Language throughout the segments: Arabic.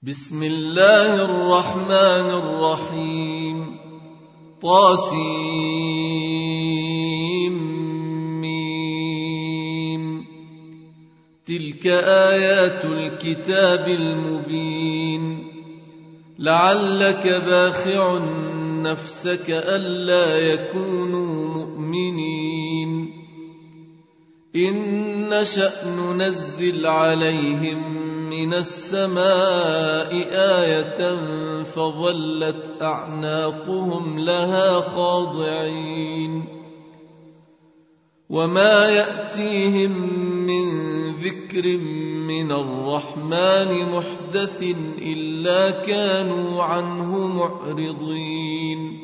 بسم الله الرحمن الرحيم. طاسيم. تلك آيات الكتاب المبين. لعلك باخع نفسك ألا يكونوا مؤمنين. إن نشأ ننزل عليهم من السماء آية فظلت أعناقهم لها خاضعين. وما يأتيهم من ذكر من الرحمن محدث إلا كانوا عنه معرضين.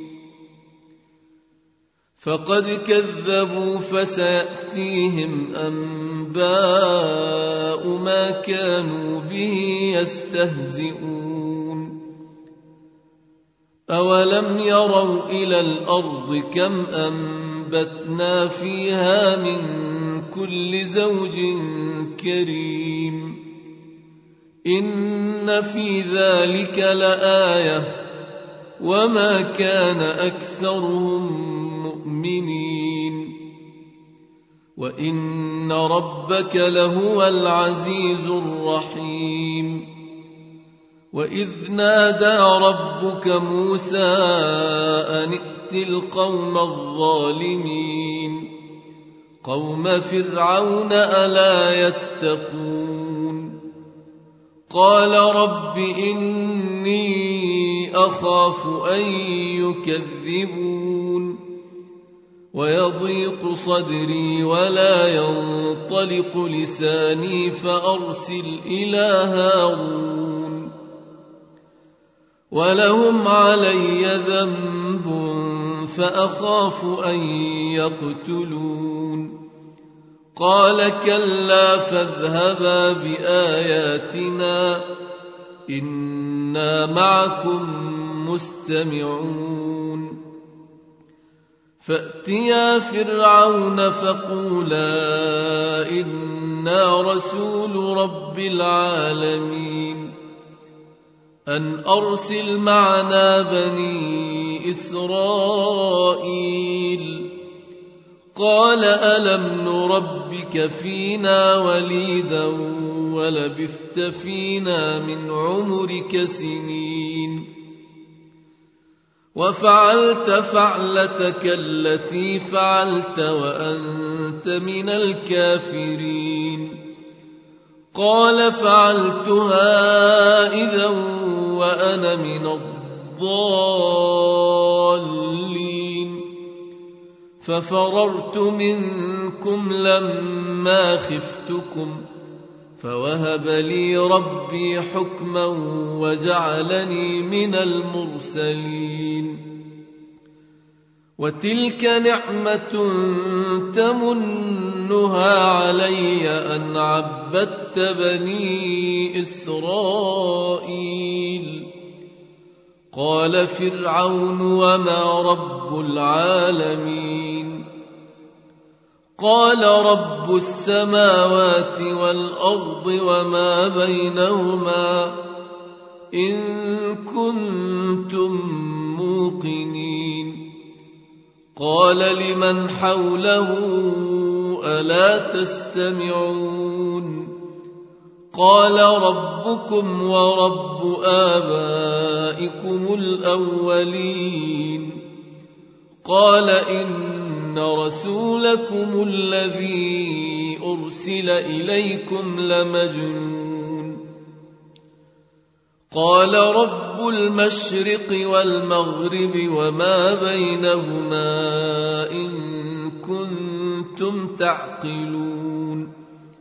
فقد كذبوا فسيأتيهم أنباء ما كانوا به يستهزئون. أولم يروا إلى الأرض كم أنبتنا فيها من كل زوج كريم. إن في ذلك لآية وما كان أكثرهم مؤمنين. وإن ربك لهو العزيز الرحيم. وإذ نادى ربك موسى أن ائت القوم الظالمين قوم فرعون ألا يتقون. قال رب إني أخاف أن يكذبون ويضيق صدري ولا ينطلق لساني فأرسل إلى هارون ولهم علي ذنب فأخاف أن يقتلون. قال كلا فاذهبا بآياتنا إنا معكم مستمعون. فأتيا فرعون فقولا إنا رسول رب العالمين أن أرسل معنا بني إسرائيل. قال ألم نربك فينا وليدا ولبثت فينا من عمرك سنين وفعلت فعلتك التي فعلت وأنت من الكافرين. قال فعلتها إذا وأنا من الضالين. ففررت منكم لما خفتكم فوهب لي ربي حكما وجعلني من المرسلين. وتلك نعمة تمنها علي أن عبدت بني إسرائيل. قال فرعون وما رب العالمين. قال رب السماوات والأرض وما بينهما إن كنتم موقنين. قال لمن حوله ألا تستمعون. قال ربكم ورب آبائكم الأولين. قال إن رسولكم الذي أرسل إليكم لمجنون. قال رب المشرق والمغرب وما بينهما إن كنتم تعقلون.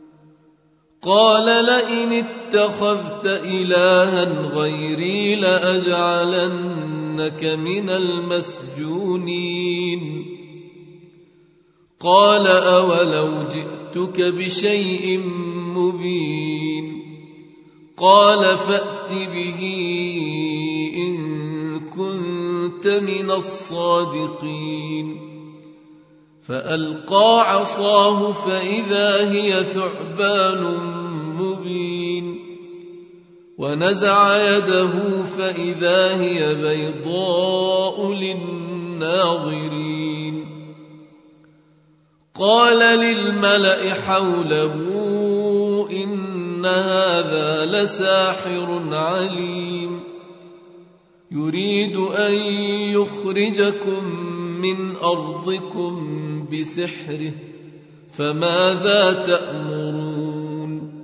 قال لئن اتخذت إلها غيري لأجعلنك من المسجونين. قال أولو جئتك بشيء مبين. قال فأت به إن كنت من الصادقين. فألقى عصاه فإذا هي ثعبان مبين ونزع يده فإذا هي بيضاء للناظرين. قال للملأ حوله إن هذا لساحر عليم يريد أن يخرجكم من أرضكم بسحره فماذا تأمرون؟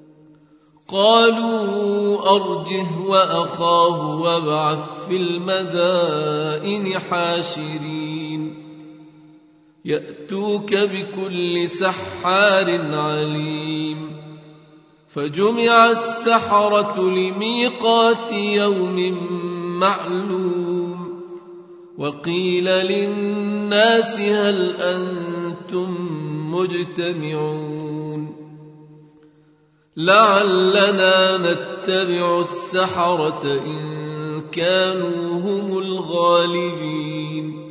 قالوا أرجه وأخاه وابعث في المدائن حاشرين يأتوك بكل سحار عليم. فجمع السحرة لميقات يوم معلوم وقيل للناس هل أنتم مجتمعون لعلنا نتبع السحرة إن كانوا هم الغالبين.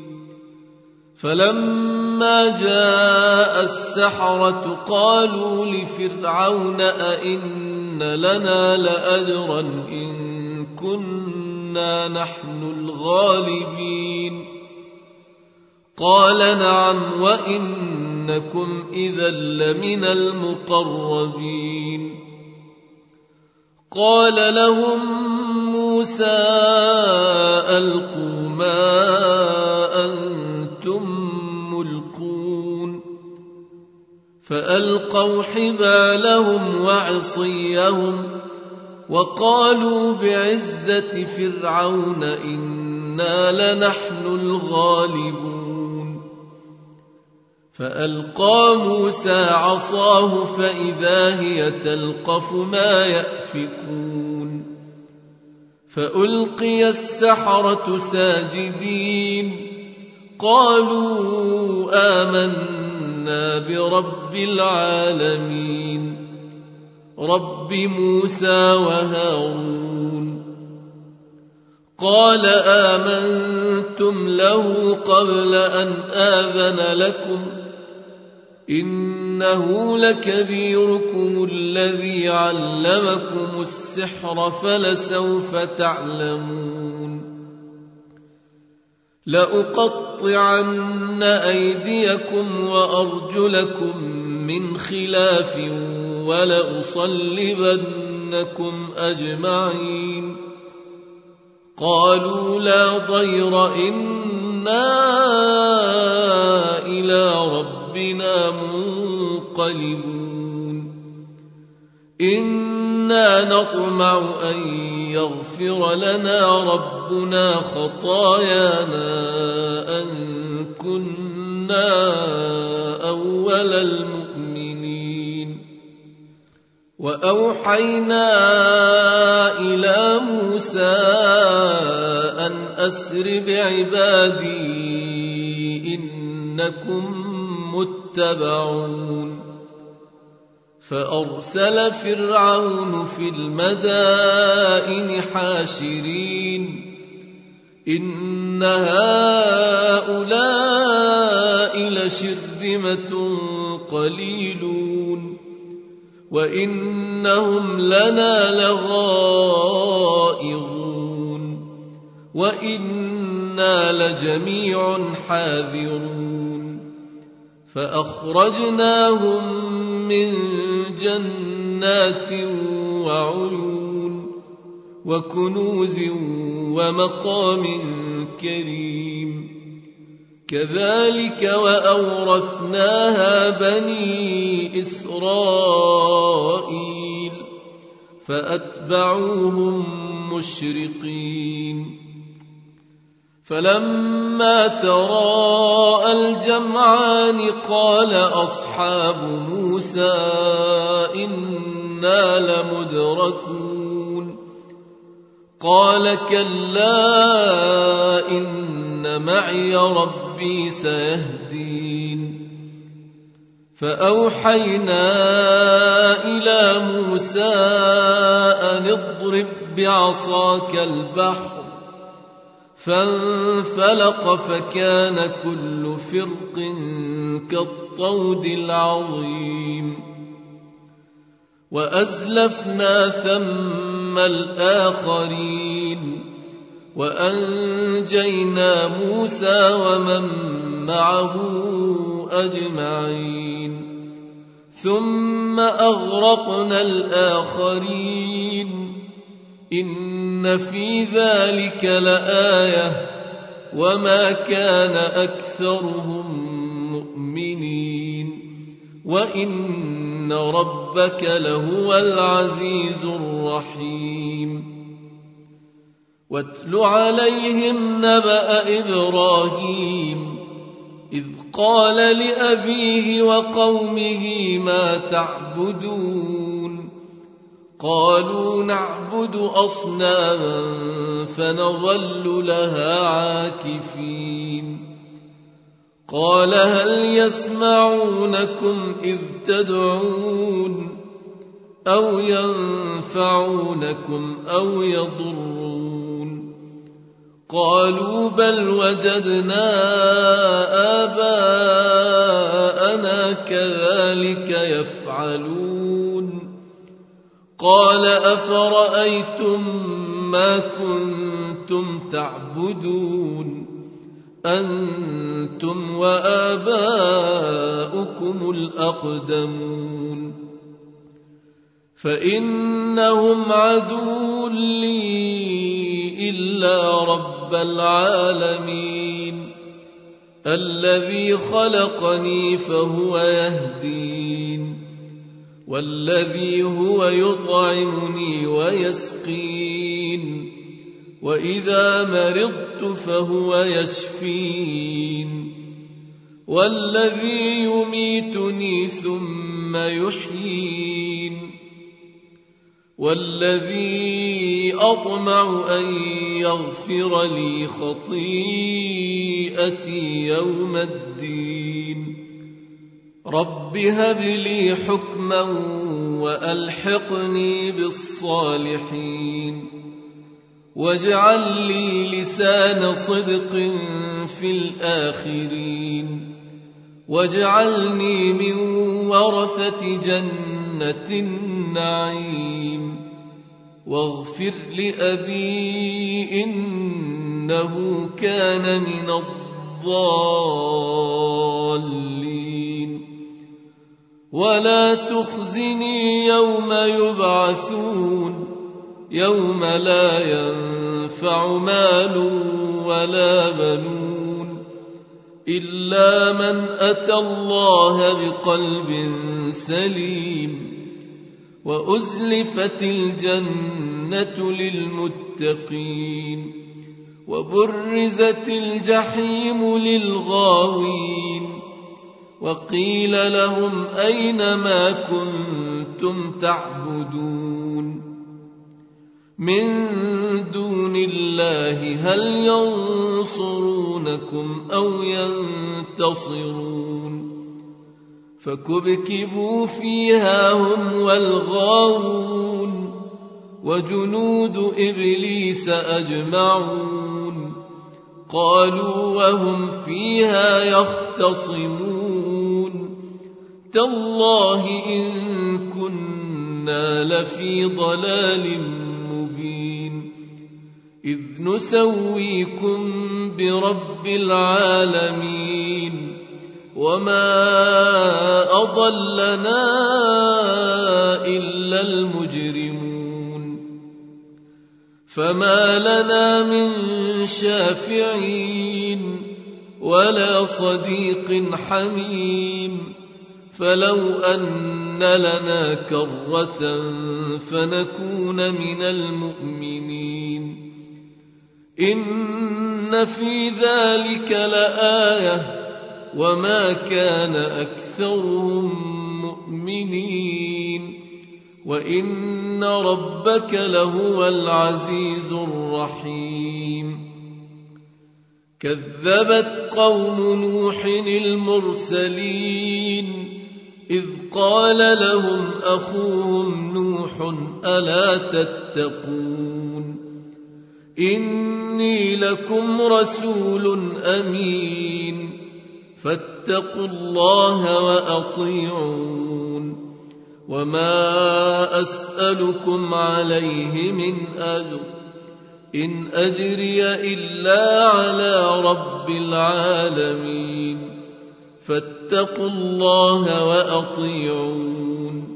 فلما جاء السحرة قالوا لفرعون أئن لنا لأجرا إن كنا نحن الغالبين؟ قال نعم وإنكم إذا لمن المقربين. قال لهم موسى ألقوا ما أنتم ملقون فألقوا حبالهم وعصيهم وقالوا بعزة فرعون إنا لنحن الغالبون. فألقى موسى عصاه فإذا هي تلقف ما يأفكون فألقي السحرة ساجدين قالوا آمنا برب العالمين رب موسى وهارون. قال آمنتم له قبل أن آذن لكم إنه لكبيركم الذي علمكم السحر فلسوف تعلمون لأقطعن أيديكم وأرجلكم من خلاف ولأصلبنكم أجمعين. قالوا لا ضير إنا إلى ربنا منقلبون إنا نطمع أن يغفر لنا ربنا خطايانا أن كنا أول المؤمنين. وأوحينا إلى موسى أن أسر بعبادي إنكم متبعون. فأرسل فرعون في المدائن حاشرين إن هؤلاء لشرذمة قليلون وإنهم لنا لغائظون وإنا لجميع حاذرون. فأخرجناهم من جنات وعيون وكنوز ومقام كريم كذلك وأورثناها بني إسرائيل فأتبعوهم مشرقين. فلما تراءى الجمعان قال أصحاب موسى إنا لمدركون قال كلا إن معي ربي سيهدين. فأوحينا إلى موسى أن اضرب بعصاك البحر فانفلق فكان كل فرق كالطود العظيم. وأزلفنا ثم الآخرين وأنجينا موسى ومن معه أجمعين ثم أغرقنا الآخرين إن في ذلك لآية وما كان أكثرهم مؤمنين وإن ربك لهو العزيز الرحيم واتل عليهم نبأ إبراهيم إذ قال لأبيه وقومه ما تعبدون قالوا نعبد أصناما فنظل لها عاكفين قال هل يسمعونكم إذ تدعون أو ينفعونكم أو يضرون قالوا بل وجدنا آباءنا كذلك يفعلون قال أفرأيتم ما كنتم تعبدون أنتم وآباؤكم الأقدمون فإنهم عدو لي إلا رب العالمين الذي خلقني فهو يهدين والذي هو يطعمني ويسقين وإذا مرضت فهو يشفين والذي يميتني ثم يحيين والذي أطمع أن يغفر لي خطيئتي يوم الدين رب هب لي حكما وألحقني بالصالحين واجعل لي لسان صدق في الآخرين واجعلني من ورثة جنة النعيم واغفر لأبي إنه كان من الضالين ولا تخزني يوم يبعثون يوم لا ينفع مال ولا بنون إلا من أتى الله بقلب سليم وأزلفت الجنة للمتقين وبرزت الجحيم للغاوين وقيل لهم أين ما كنتم تعبدون من دون الله هل ينصرونكم أو ينتصرون فكبكبوا فيها هم والغاوون وجنود إبليس أجمعون قالوا وهم فيها يختصمون تالله إن كنا لفي ضلال مبين إذ نسويكم برب العالمين وما أضلنا إلا المجرمون فما لنا من شافعين ولا صديق حميم فلو أن لنا كرة فنكون من المؤمنين إن في ذلك لآية وما كان أكثرهم مؤمنين وإن ربك لهو العزيز الرحيم كذبت قوم نوح المرسلين إذ قال لهم أخوهم نوح ألا تتقون إني لكم رسول أمين فاتقوا الله وأطيعون وما أسألكم عليه من أجر إن أجري إلا على رب العالمين فاتقوا الله وأطيعون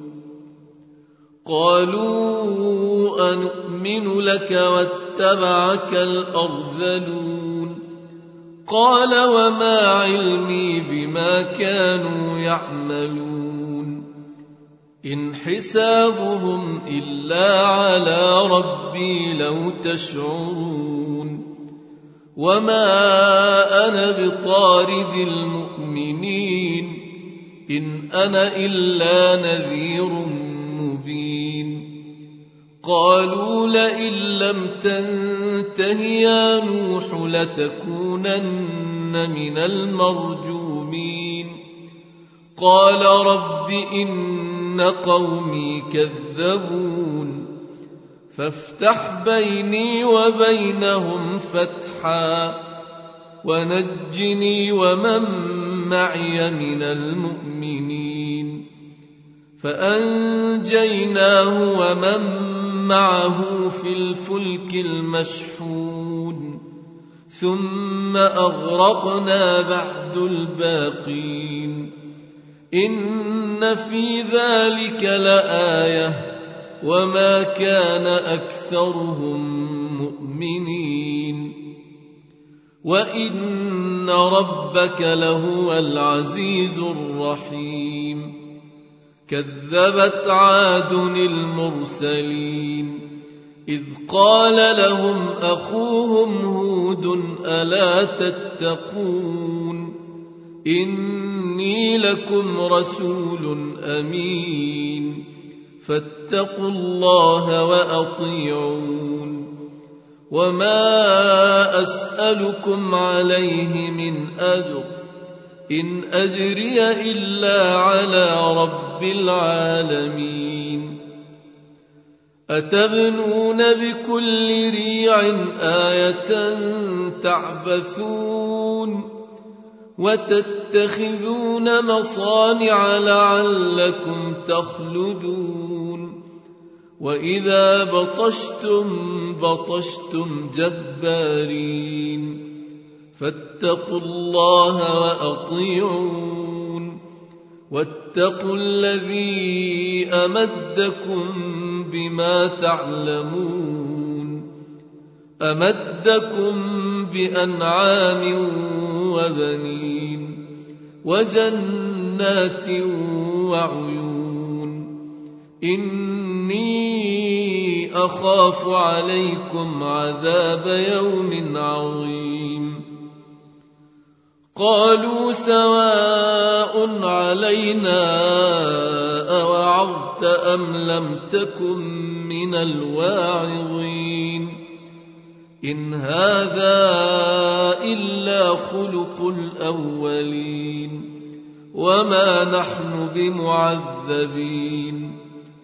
قالوا أنؤمن لك واتبعك الأرذلون قال وما علمي بما كانوا يعملون إن حسابهم إلا على ربي لو تشعرون وما أنا بطارد المؤمنين إن أنا إلا نذير مبين قالوا لئن لم تنته يا نوح لتكونن من المرجومين قال رب إن قومي كذبون فافتح بيني وبينهم فتحا ونجني ومن معي من المؤمنين فأنجيناه ومن معه في الفلك المشحون ثم أغرقنا بعد الباقين إن في ذلك لآية وما كان أكثرهم مؤمنين وإن ربك لهو العزيز الرحيم كذبت عاد المرسلين إذ قال لهم أخوهم هود ألا تتقون إني لكم رسول أمين فاتقوا الله وأطيعون وما أسألكم عليه من أجر إن أجري إلا على رب العالمين أتبنون بكل ريع آية تعبثون وتتخذون مصانع لعلكم تخلدون وإذا بطشتم جبارين فاتقوا الله وأطيعون واتقوا الذي أمدكم بما تعلمون أمدكم بأنعام وبنين وجنات وعيون إني أخاف عليكم عذاب يوم عظيم قالوا سواء علينا أوعظت أم لم تكن من الواعظين إن هذا إلا خلق الأولين وما نحن بمعذبين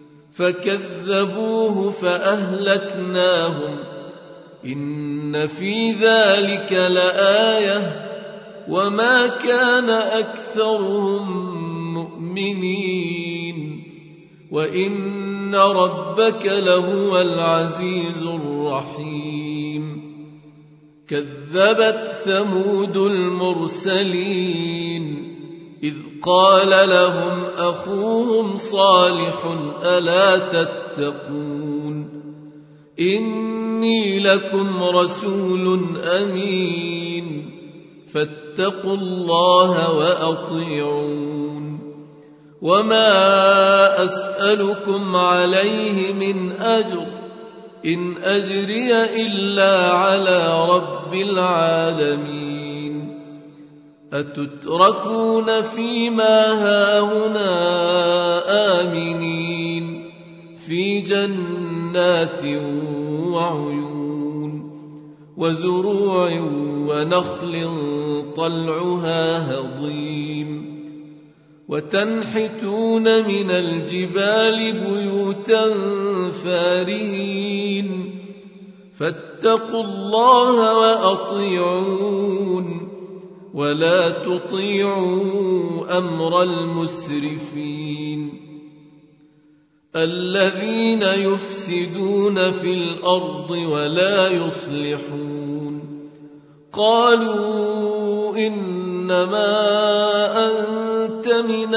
فكذبوه فأهلكناهم إن في ذلك لآية وما كان أكثرهم مؤمنين وإن ربك لهو العزيز الرحيم كذبت ثمود المرسلين إذ قال لهم أخوهم صالح ألا تتقون إني لكم رسول أمين فاتقوا الله وأطيعون وما أسألكم عليه من أجر إن أجري إلا على رب العالمين أتتركون فيما هاهنا آمنين في جنات وعيون وزروع ونخل طلعها هضيم وتنحتون من الجبال بيوتا فارهين فاتقوا الله وأطيعون ولا تطيعوا أمر المسرفين الذين يفسدون في الأرض ولا يصلحون. قالوا إنما أنت من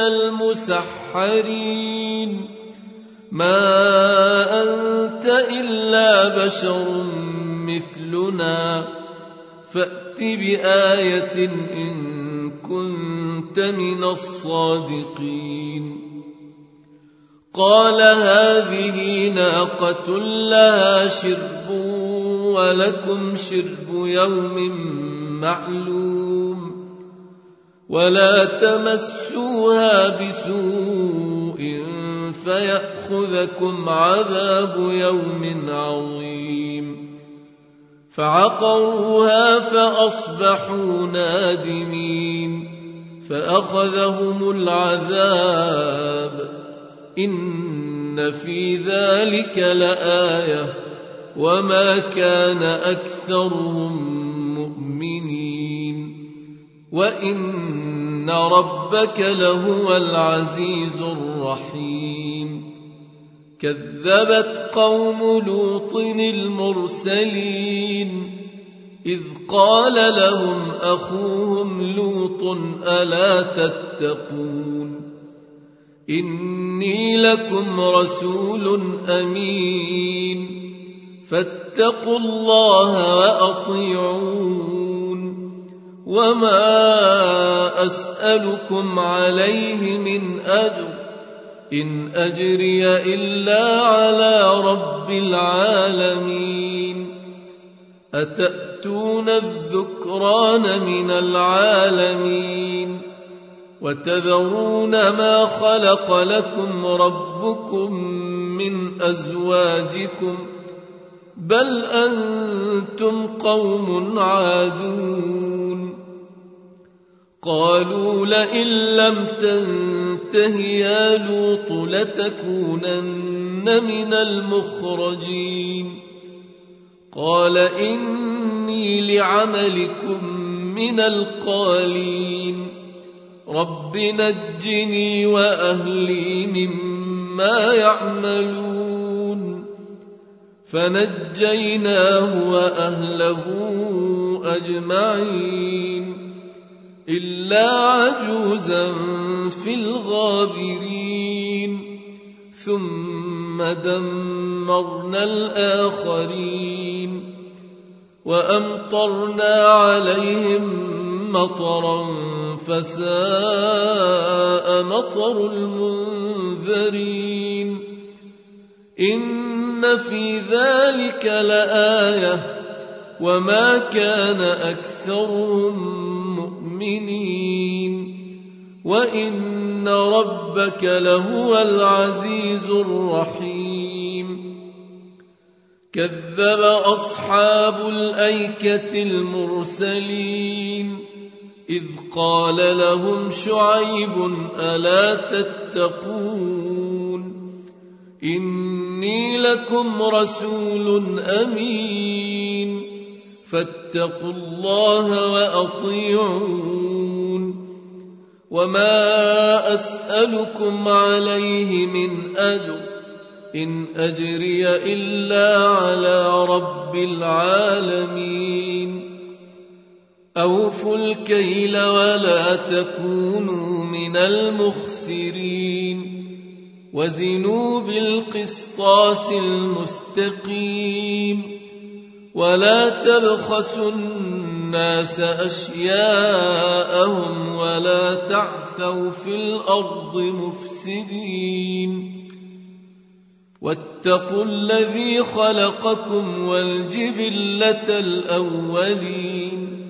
المسحرين ما أنت إلا بشر مثلنا فأت بآية إن كنت من الصادقين. قال هذه ناقة لها شرب ولكم شرب يوم معلوم ولا تمسوها بسوء فيأخذكم عذاب يوم عظيم. فعقروها فأصبحوا نادمين فأخذهم العذاب إن في ذلك لآية وما كان أكثرهم مؤمنين وإن ربك لهو العزيز الرحيم. كذبت قوم لوط المرسلين إذ قال لهم أخوهم لوط ألا تتقون إني لكم رسول أمين فاتقوا الله وأطيعون وما أسألكم عليه من أجر إن أجري إلا على رب العالمين. أتأتون الذكران من العالمين وتذرون ما خلق لكم ربكم من أزواجكم بل أنتم قوم عادون. قالوا لئن لم تنته يا لوط لتكونن من المخرجين. قال إني لعملكم من القالين رب نجني وأهلي مما يعملون. فنجيناه وأهله أجمعين إلا عجوزا في الغابرين ثم دمرنا الآخرين وأمطرنا عليهم مطرا فساء مطر المنذرين. إن في ذلك لآية وما كان أكثرهم مؤمنين وإن ربك لهو العزيز الرحيم. كذب أصحاب الأيكة المرسلين إذ قال لهم شعيب ألا تتقون إني لكم رسول أمين فاتقوا الله وأطيعون وما أسألكم عليه من أجر إن أجري إلا على رب العالمين. أوفوا الكيل ولا تكونوا من المخسرين وزنوا بالقسطاس المستقيم ولا تبخسوا الناس أشياءهم ولا تعثوا في الأرض مفسدين واتقوا الذي خلقكم والجبلة الأولين.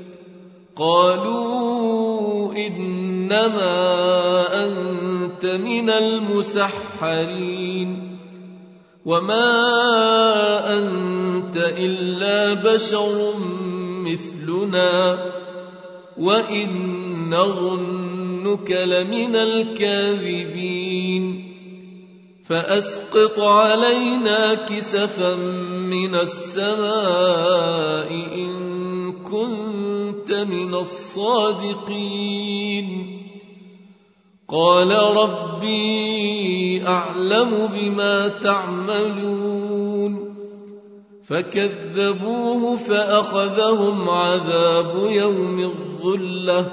قالوا إنما أنت من المسحرين وما أنت إلا بشر مثلنا وإن نظنك لمن الكاذبين فأسقط علينا كسفا من السماء إن كنت من الصادقين. قال ربي أعلم بما تعملون فكذبوه فأخذهم عذاب يوم الظلة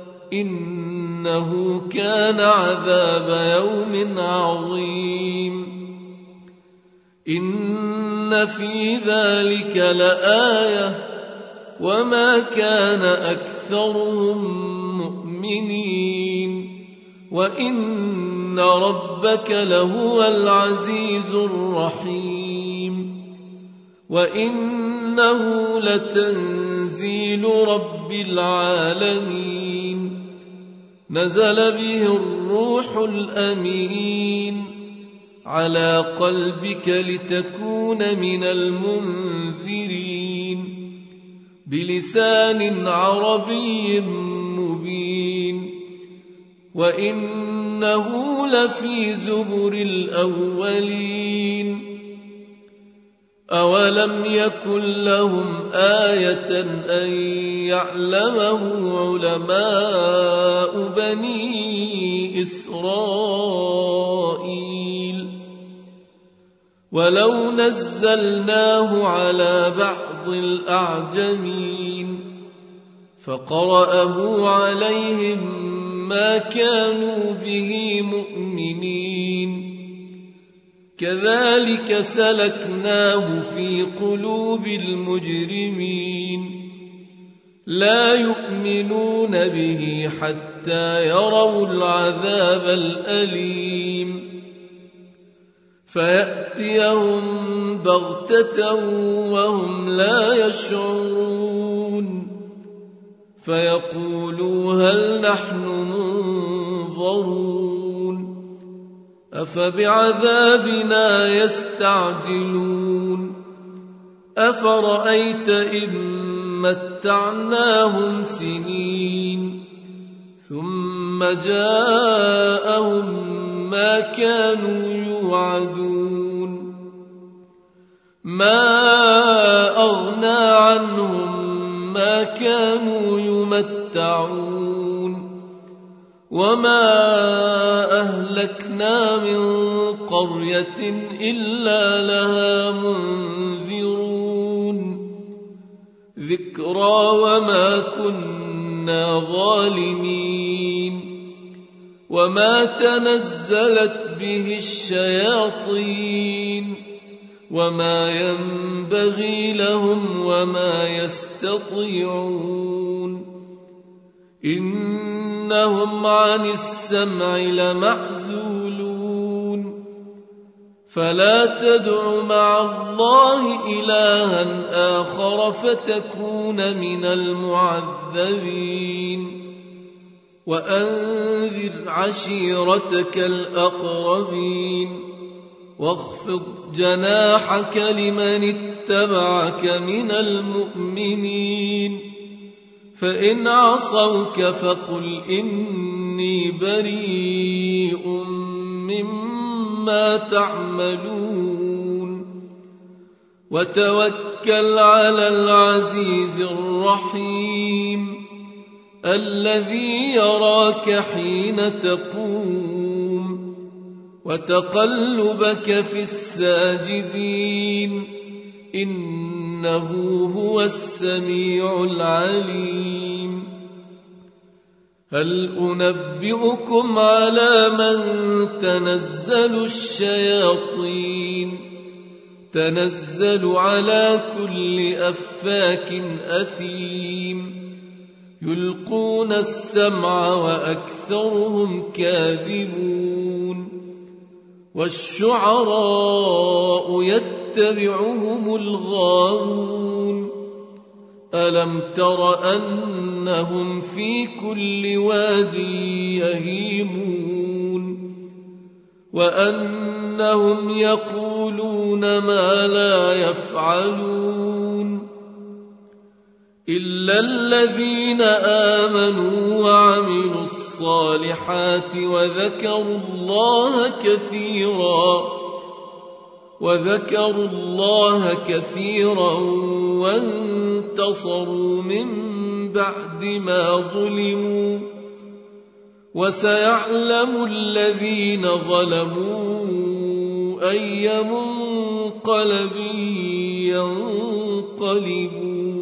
إنه كان عذاب يوم عظيم إن في ذلك لآية وما كان أكثرهم مؤمنين وإن ربك لهو العزيز الرحيم وإنه لتنزيل رب العالمين نزل به الروح الأمين على قلبك لتكون من المنذرين بلسان عربي مبين وإنه لفي زبر الأولين أولم يكن لهم آية أن يعلمه علماء بني إسرائيل ولو نزلناه على بعض الأعجمين فقرأه عليهم ما كانوا به مؤمنين كذلك سلكناه في قلوب المجرمين لا يؤمنون به حتى يروا العذاب الأليم فيأتيهم بغتة وهم لا يشعرون فيقولوا هل نحن منظرون أفبعذابنا يستعجلون أفرأيت إن متعناهم سنين ثم جاءهم ما كانوا يوعدون ما أغنى عنهم ما كانوا يمتعون وما أهلكنا من قرية إلا لها منذرون ذكرى وما كنا ظالمين وما تنزلت به الشياطين وما ينبغي لهم وما يستطيعون إنهم عن السمع لمعزولون فلا تدع مع الله إلها آخر فتكون من المعذبين وأنذر عشيرتك الأقربين واخفض جناحك لمن اتبعك من المؤمنين فإن عصوك فقل إني بريء مما تعملون وتوكل على العزيز الرحيم الذي يراك حين تقوم وتقلبك في الساجدين إنه هو السميع العليم هل أنبئكم على من تنزل الشياطين تنزل على كل أفاك أثيم يلقون السمع وأكثرهم كاذبون والشعراء يتبعهم الغاوون ألم تر أنهم في كل واد يهيمون وأنهم يقولون ما لا يفعلون إلا الذين آمنوا وعملوا الصالحات وذكروا الله كثيرا وانتصروا من بعد ما ظلموا وسيعلم الذين ظلموا أي منقلب ينقلبون.